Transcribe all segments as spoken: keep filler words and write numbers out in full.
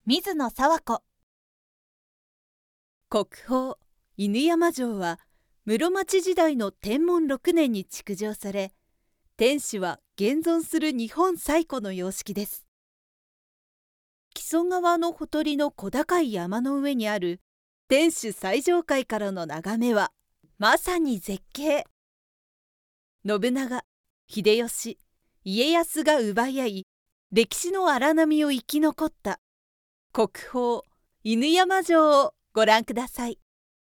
水野佐和子。国宝犬山城は室町時代の天文ろくねんに築城され、天守は現存する日本最古の様式です。木曽川のほとりの小高い山の上にある天守最上階からの眺めはまさに絶景。信長、秀吉、家康が奪い合い、歴史の荒波を生き残った国宝犬山城をご覧ください。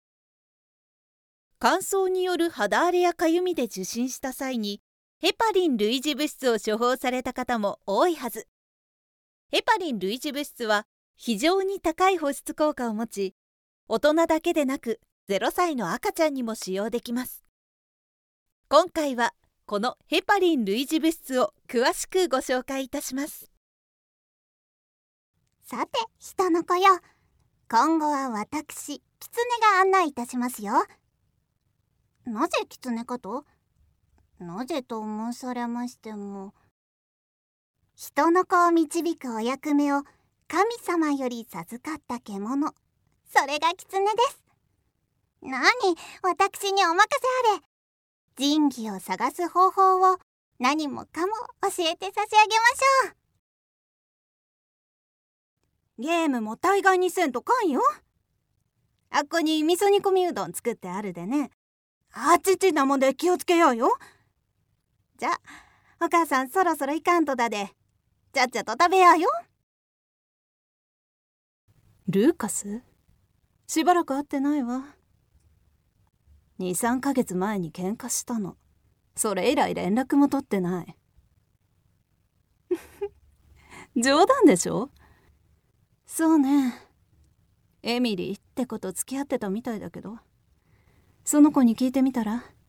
乾燥による肌荒れやかゆみで受診した際にヘパリン類似物質を処方された方も多いはず。ヘパリン類似物質は非常に高い保湿効果を持ち、大人だけでなくゼロさいの赤ちゃんにも使用できます。今回はこのヘパリン類似物質を詳しくご紹介いたします。 さて、人の子よ、今後は私キツネが案内いたしますよ。なぜキツネかとなぜと申されましても、人の子を導くお役目を神様より授かった獣、それがキツネです。なに、私にお任せあれ。神器を探す方法を何もかも教えて差し上げましょう。ゲームも大概にせんとかんよ。あっこに味噌煮込みうどん作ってあるでね。あちちなもんで気をつけようよ。じゃ、お母さんそろそろいかんとだで。ちゃっちゃと食べようよ。 ルーカス？しばらく会ってないわ。に、さんかげつまえに喧嘩したの。それ以来連絡も取ってない。冗談でしょ？そうね。エミリーって子と付き合ってたみたいだけど、その子に聞いてみたら？